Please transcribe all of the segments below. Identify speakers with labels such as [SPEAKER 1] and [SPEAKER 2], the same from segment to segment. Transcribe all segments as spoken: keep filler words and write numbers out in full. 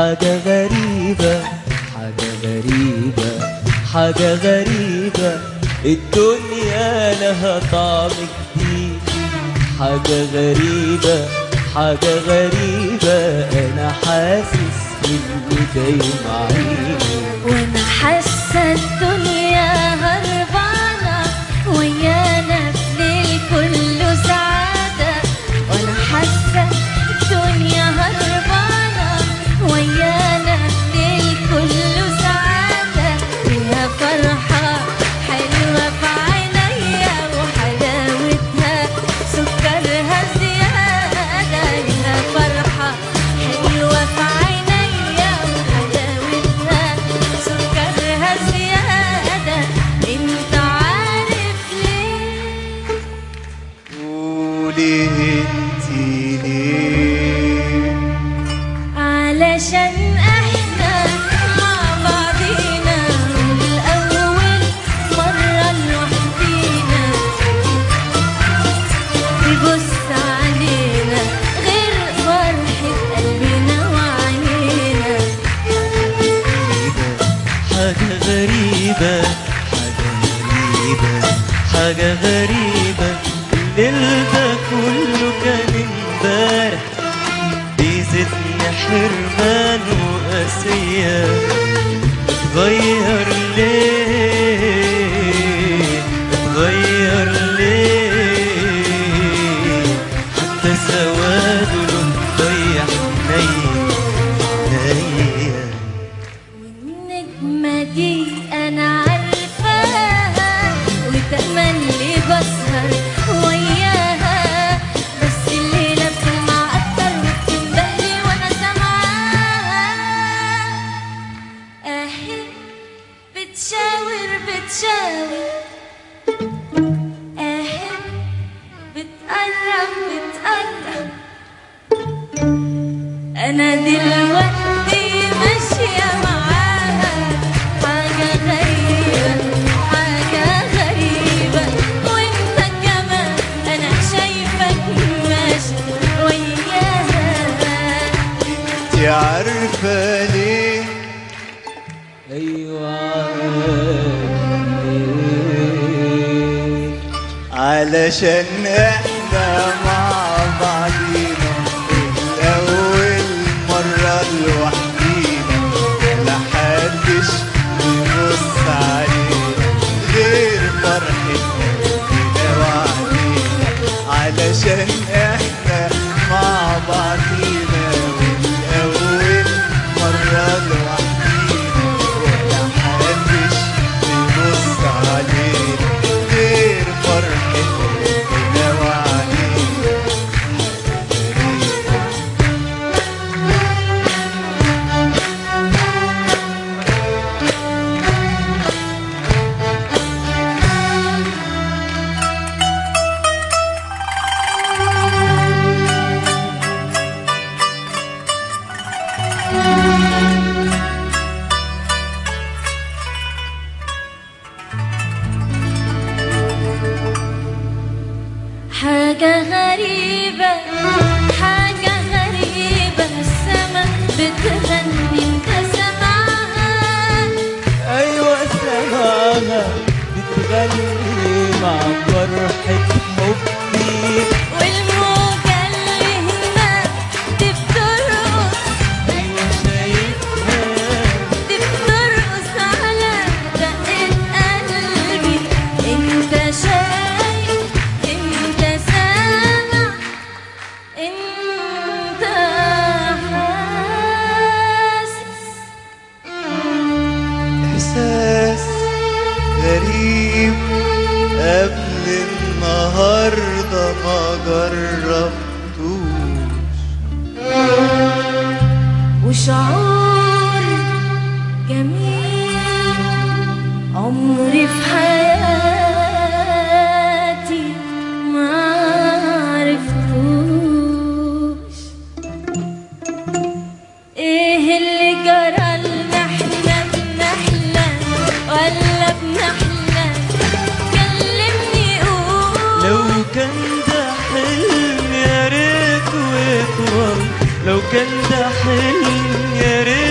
[SPEAKER 1] حاجة غريبة حاجة غريبة حاجة غريبة، الدنيا لها طعم جديد. حاجة غريبة حاجة غريبة، أنا حاسس إني جاي معاك،
[SPEAKER 2] وأنا حاسة الدنيا هربانة ويانا في ليل كله سعادة. وأنا حاسة الدنيا هربانة ويانا في ليل كله سعادة. فيها فرحة حلوة في عينيا وحلاوتها سكرها زيادة. فيها فرحة حلوة في عينيا وحلاوتها سكرها زيادة. انت عارف ليه؟
[SPEAKER 1] قولي انتي ليه؟
[SPEAKER 2] علشان احنا مع بعضينا من الاول مرة لوحدينا. تبص علينا غير فرحة قلبنا وعينينا.
[SPEAKER 1] حاجة غريبة حاجة غريبة حاجة غريبة، الليل ده كله كان امبارح، بيزيدني حرمان وقاسية. اتغير ليه اتغير ليه، حتى سواده له ضيع عينيا عينيا.
[SPEAKER 2] والنجمة دي أنا عارفاها وتملي بسهر وياها، بس الليلة بتلمع أكتر وبتندهلي وأنا سامعاها. أهي بتشاور بتشاور، أهي بتقرب بتقرب. أنا دلوقتي ماشية معاها. حاجة غريبة حاجة غريبة، وانت كمان أنا شايفك ماشي وياها.
[SPEAKER 1] انتي عارفة ليه؟ أيوة عارف ليه، علشان احنا مع بعضينا الأول مرة لوحدينا، لا حدش يبص علينا غير فرحة قلبنا وعينينا. علشان احنا مع بعضينا والأول مرة لوحدينا، ولا حدش يبص علينا غير فرحة قلبنا وعينينا.
[SPEAKER 2] حاجة غريبة حاجة غريبة، السما بتغني انت سامعها.
[SPEAKER 1] أيوة سماها بتغني مع فرحة حبي،
[SPEAKER 2] والموجة اللي هناك دي بترقص.
[SPEAKER 1] أيوة شايفها
[SPEAKER 2] دي بترقص على دقة قلبي. انت شايف انت سامع انت حاسس.
[SPEAKER 1] إحساس غريب قبل النهاردة ما جربتوش،
[SPEAKER 2] وشعور جميل عمري في حياتي ما عرفتوش. ايه اللي جرى لنا احنا بنحلم ولا بنحلم؟ كلمني قول.
[SPEAKER 1] لو كان ده حلم يا ريت ويطول، لو كان ده حلم يا ريت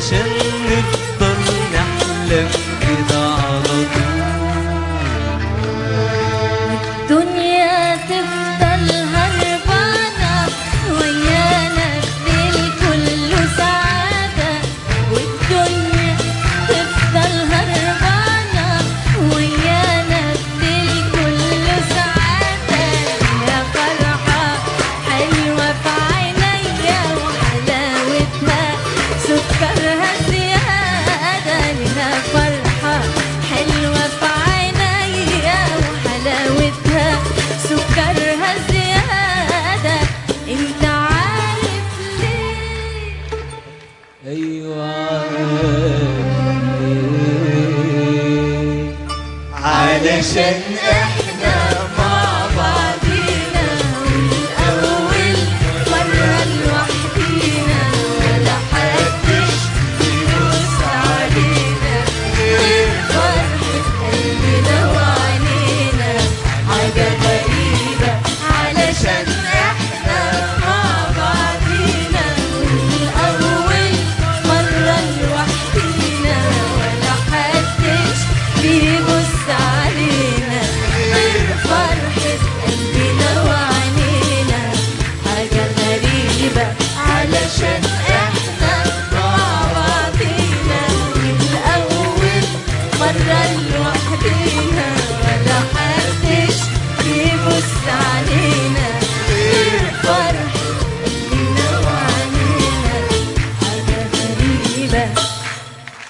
[SPEAKER 1] علشان نفضل نحلم كده على طول.
[SPEAKER 2] الدنيا تفضل هربانة ويانا الليل كله سعادة، والدنيا تفضل هربانة ويانا الليل كله سعادة. يا فرحة حلوة في عينيا وحلاوتها سكرها زيادة، لها فرحة حلوة في عينيا وحلاوتها سكرها زيادة. انت عارف ليه؟
[SPEAKER 1] ايوه عارف ليه. علشان